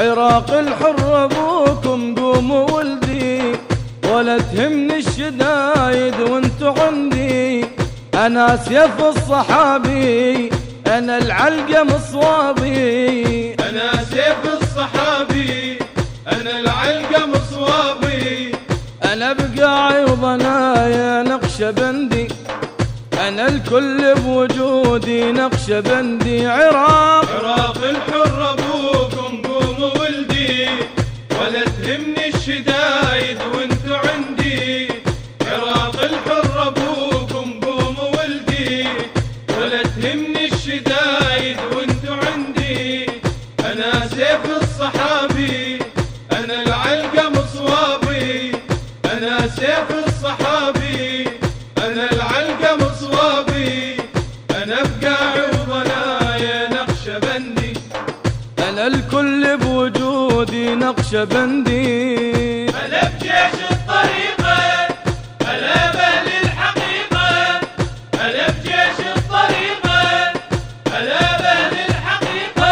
عراق الحر ابوكم قوموا ولدي، ولا تهمني الشدايد وانتو عندي. انا سيف الصحابي انا العلقة مصوابي، انا سيف الصحابي انا العلقة مصوابي. انا بقاعي وضنايا نقشبندي، انا الكل بوجودي نقشبندي. عراق الحر ابوكم قوموا ولدي، ولا تهمني الشدايد وانتو عندي. عراق الحر ابوكم قوموا ولدي، ولا تهمني الشدايد وانتو عندي. انا سيف الصحابي انا العلقة مصوابي، انا سيف الصحابي انا العلقة مصوابي. انا بقاعي وضنايا نقشبندي، انا الكل بوجودي نقشبندي. هلا بجيش الطريقة هلا بأهل الحقيقة، هلا بجيش الطريقة هلا بأهل الحقيقة.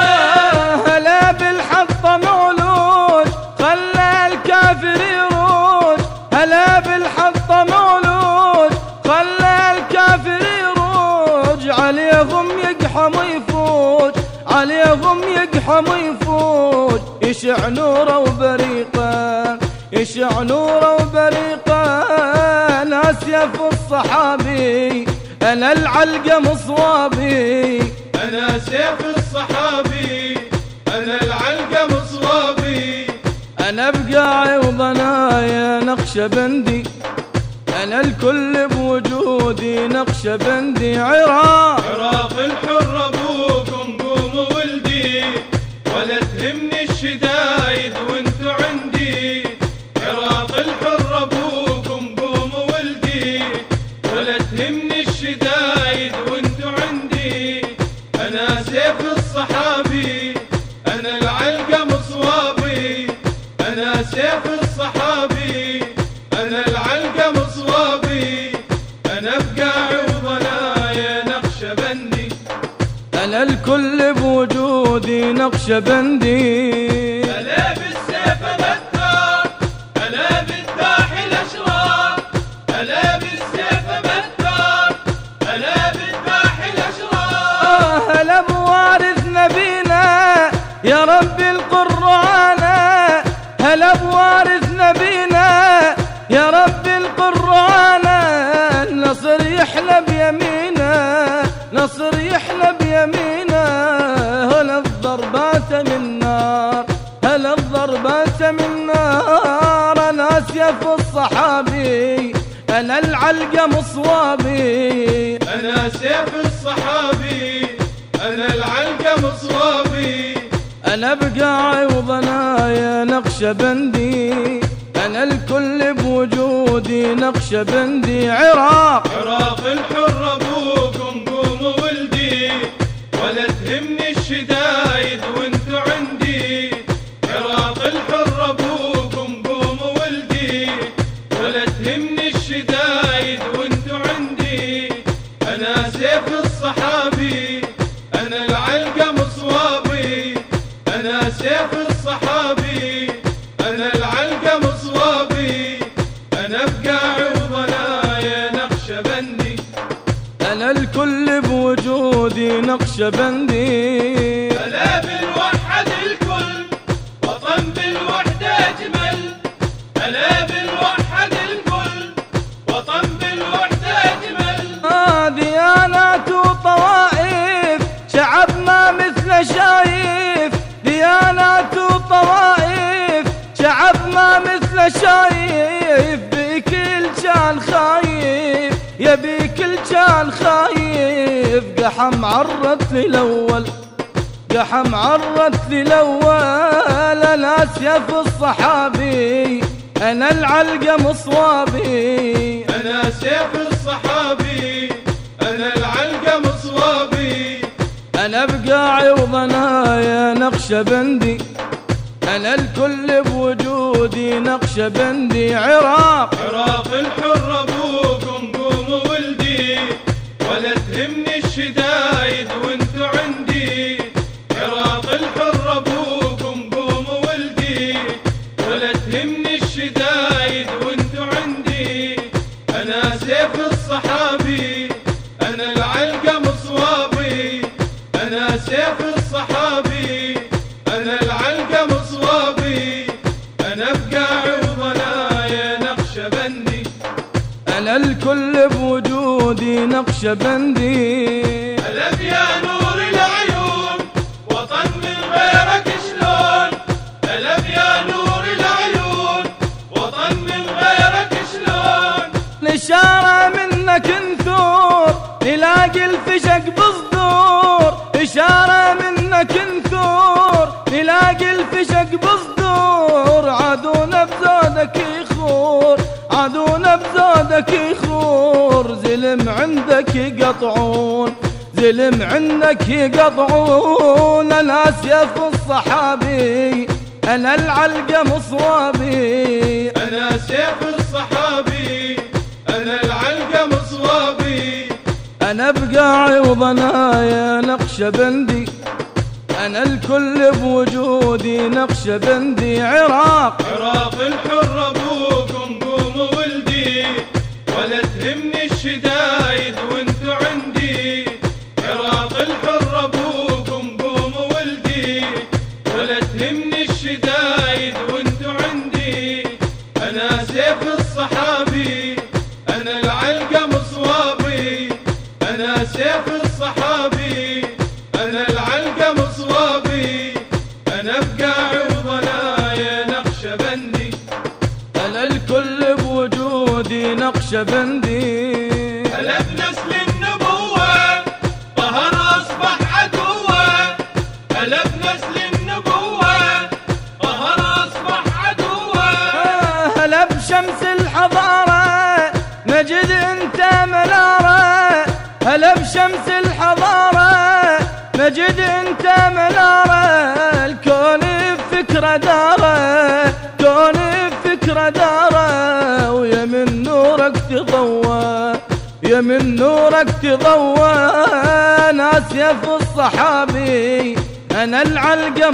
هلا بالحق مولود خلى الكافر يروج، هلا بالحق مولود خلى الكافر يروج. عليهم يقحم ويفوج، عليهم يقحم ويفوج. يشع نوره وبريقه، يشع نوره وبريقه. انا سيف الصحابي انا العلقة مصوابي، انا سيف الصحابي انا العلقة مصوابي. انا بقاعي وضنايا نقشبندي، انا الكل بوجودي نقشبندي. عراق الحر ابوكم قوموا ولدي، ولا تهمني الشدايد وانتو عندي. عراق الحر ابوكم قوموا ولدي، ولا تهمني الشدايد وانتو عندي. انا سيف الصحابي انا العلقة مصوابي، انا سيف الصحابي انا العلقة مصوابي. انا بقاعي وضنايا نقشبندي، انا الكل بوجودي نقشبندي. هلا بالسيف بثار هلا بالداح الاشرار، هلا بالسيف بثار هلا بالداح الاشرار. هلا بوارث نبينا يا رب القرآن، هلا بوارث نبينا يا رب القرآن. النصر يحلى بيمينه، نصر يحلى بيمينه. هلا الضربات من نار، هلا الضربات من نار. انا سيف الصحابي انا العلقة مصوابي، انا سيف الصحابي انا العلقة مصوابي. انا بقاعي وضنايا نقشبندي، انا الكل بوجودي نقشبندي. عراق الحر ابوكم قوموا ولدي، ولا تهمني الشدايد وانتو عندي. عراق الحر ابوكم قوموا ولدي، ولا تهمني الشدايد وانتو عندي. انا سيف الصحابي انا العلقة مصوابي، انا سيف الصحابي انا العلقة مصوابي. انا بقاعي وضنايا نقشبندي، انا الكل بوجودي نقشبندي. هلا بالوحد الكل وطن بالوحدة اجمل، هلا بالوحد الكل وطن بالوحدة اجمل. ديانات وطوائف شعبنا مثل شايف، ديانات وطوائف شعبنا مثل شايف. بكل كان خايف يا بكل كان خايف. قحم عرت لي الاول، قحم عرت لي الاول. انا سيف الصحابي انا العلقة مصوابي، انا سيف الصحابي انا العلقة مصوابي. انا بقاعي وضنايا نقشبندي، انا الكل بوجودي نقشبندي. عراق الحر ابوكم قوموا ولدي، ولا تهمني الشدايد وانتو عندي. عراق الحر ابوكم قوموا أنا الكل بوجودي نقشبندي. ألف يا نور العيون وطن من غيرك شلون، ألف يا نور العيون وطن من غيرك شلون. الإشارة منك نثور نلاقي الفشق بصدور، إشارة منك نثور نلاقي الفشق بصدور. عدونا بزودك يخور، عدونا بزودك يخور. زلم عندك يقطعون، زلم عندك يقطعون. أنا سيف الصحابي، أنا العلقة مصوابي. أنا سيف الصحابي، أنا العلقة مصوابي. أنا بقاعي وضنايا نقشبندي، أنا الكل بوجودي نقشبندي. عراق عراق الحر أبوكم قوموا ولدي، ولا تهمني الشدايد وانتو عندي. عراق الحر أبوكم قوموا ولدي، ولا تهمني الشدايد وانتو عندي. أنا سيف الصحابي، أنا العلقة مصوابي. أنا سيف الصحابي، أنا العلقة مصوابي. أنا بقاعي وضنايا نقشبندي، أنا الكل بوجودي نقشبندي. أنا بنسل النبوة طهر أصبح عدوة، أنا بنسل النبوة طهر أصبح عدوة. هلا بشمس الحضارة نجد انت منارة، هلا بشمس الحضارة نجد انت منارة. الكون بفكرة دارة، كون بفكرة دارة. ويا من نورك تضوى، يا من نورك تضوى. أنا سيف الصحابي، أنا العلقة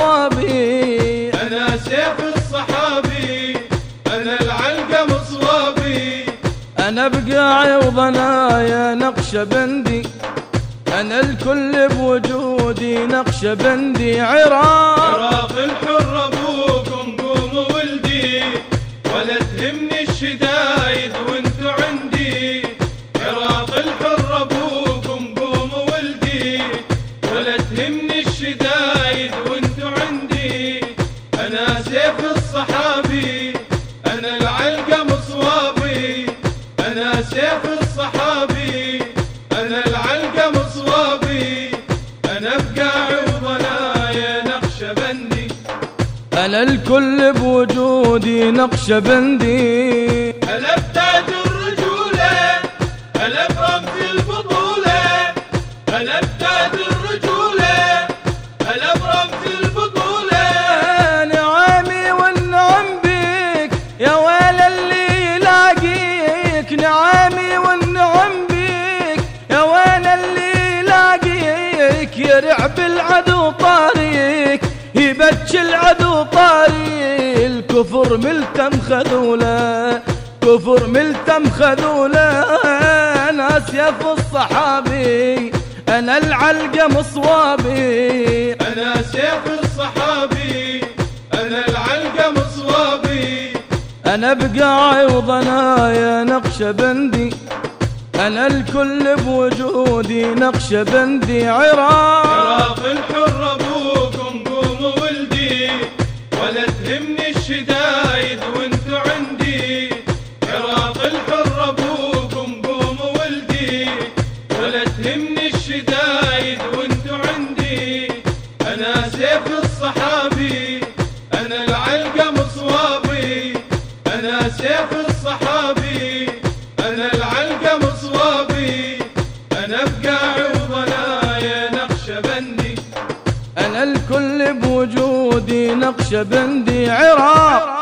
مصوابي. أنا سيف الصحابي، أنا العلقة مصوابي. أنا بقاعي وضنايا نقشبندي، أنا الكل بوجودي نقشبندي. عراق عراق الحر أبوكم قوموا ولدي، ولا تهمني الشدايد وانتو عندي. عراق الحر أبوكم قوموا ولدي، ولا تهمني الشدايد وانتو عندي. أنا سيف الصحابي، أنا العلقة مصوابي. أنا سيف الصحابي، أنا العلقة مصوابي. أنا بقاعي وضنايا نقشبندي، أنا الكل بوجودي نقشبندي. أنا بتاج الرجولة، أنا برمز البطولة. أنا بتاج الرجولة، أنا برمز البطولة. نعامي والنعم بيك يا ويل اللي يلاقيك، نعامي والنعم بيك يا ويل اللي يلاقيك. يرعب العدو طاريك، يبكي العدو طاري. الكفر ملتم خذوله، كفر ملتم خذوله. أنا سيف الصحابي، أنا العلقة مصوابي. أنا سيف الصحابي، أنا العلقة مصوابي. أنا بقاعي وضنايا نقشبندي، أنا الكل بوجودي نقشبندي. عراق عراق الحر أبوكم قوموا ولدي، ولا تهمني الشدايد وانتو عندي. عراق الحر أبوكم قوموا ولدي، ولا تهمني الشدايد وانتو عندي. أنا سيف الصحابي، أنا العلقة مصوابي. أنا سيف الصحابي، أنا العلقة مصوابي. أنا بقاعي وضنايا نقشبندي، أنا الكل بوجودي نقشبندي. عراق